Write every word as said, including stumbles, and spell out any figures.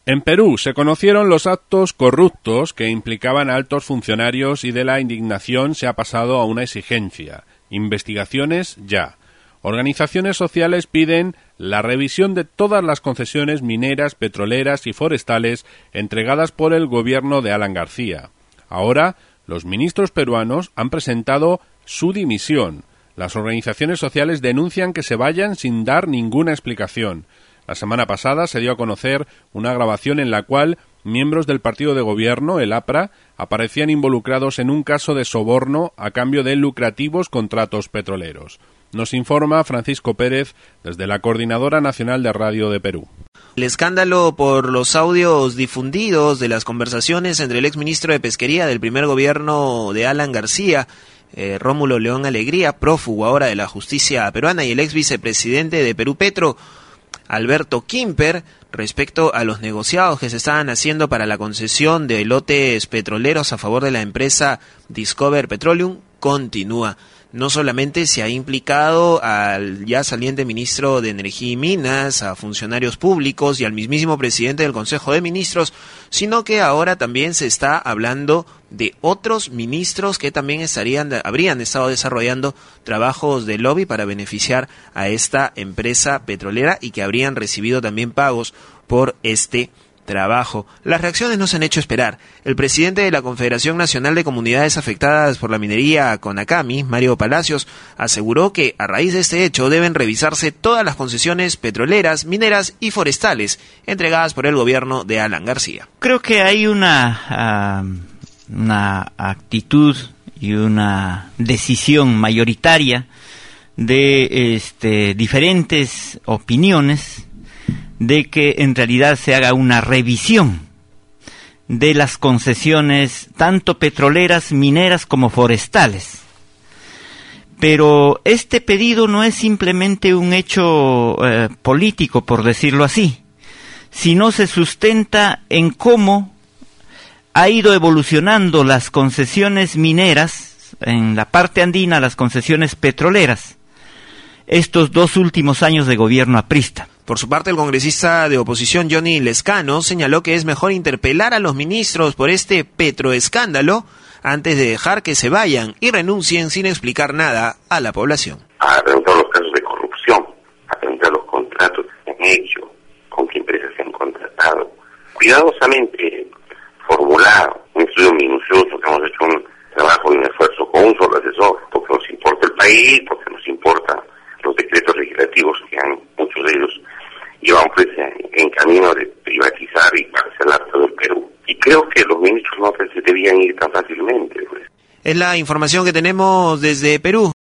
En Perú se conocieron los actos corruptos que implicaban a altos funcionarios y de la indignación se ha pasado a una exigencia. Investigaciones ya. Organizaciones sociales piden la revisión de todas las concesiones mineras, petroleras y forestales entregadas por el gobierno de Alan García. Ahora, los ministros peruanos han presentado su dimisión. Las organizaciones sociales denuncian que se vayan sin dar ninguna explicación. La semana pasada se dio a conocer una grabación en la cual miembros del partido de gobierno, el APRA, aparecían involucrados en un caso de soborno a cambio de lucrativos contratos petroleros. Nos informa Francisco Pérez desde la Coordinadora Nacional de Radio de Perú. El escándalo por los audios difundidos de las conversaciones entre el exministro de Pesquería del primer gobierno de Alan García, eh, Rómulo León Alegría, prófugo ahora de la justicia peruana, y el ex vicepresidente de Perú Petro, Alberto Quimper, respecto a los negociados que se estaban haciendo para la concesión de lotes petroleros a favor de la empresa Discover Petroleum, continúa. No solamente se ha implicado al ya saliente ministro de Energía y Minas, a funcionarios públicos y al mismísimo presidente del Consejo de Ministros, sino que ahora también se está hablando de otros ministros que también estarían, habrían estado desarrollando trabajos de lobby para beneficiar a esta empresa petrolera y que habrían recibido también pagos por este trabajo. Las reacciones no se han hecho esperar. El presidente de la Confederación Nacional de Comunidades Afectadas por la Minería, CONACAMI, Mario Palacios, aseguró que a raíz de este hecho deben revisarse todas las concesiones petroleras, mineras y forestales entregadas por el gobierno de Alan García. Creo que hay una, uh, una actitud y una decisión mayoritaria de este, diferentes opiniones de que en realidad se haga una revisión de las concesiones tanto petroleras, mineras como forestales. Pero este pedido no es simplemente un hecho eh, político, por decirlo así, sino se sustenta en cómo ha ido evolucionando las concesiones mineras, en la parte andina las concesiones petroleras, estos dos últimos años de gobierno aprista. Por su parte, el congresista de oposición Johnny Lescano señaló que es mejor interpelar a los ministros por este petroescándalo antes de dejar que se vayan y renuncien sin explicar nada a la población. A preguntar los casos de corrupción, a preguntar los contratos que han hecho, con qué empresas se han contratado, cuidadosamente formulado, un estudio minucioso, que hemos hecho un trabajo y un esfuerzo con un solo asesor, porque nos importa el país, porque nos importa los decretos legislativos que han, muchos de ellos llevan pues en, en camino de privatizar y parcelar todo el Perú. Y creo que los ministros no se debían ir tan fácilmente. Pues. Es la información que tenemos desde Perú.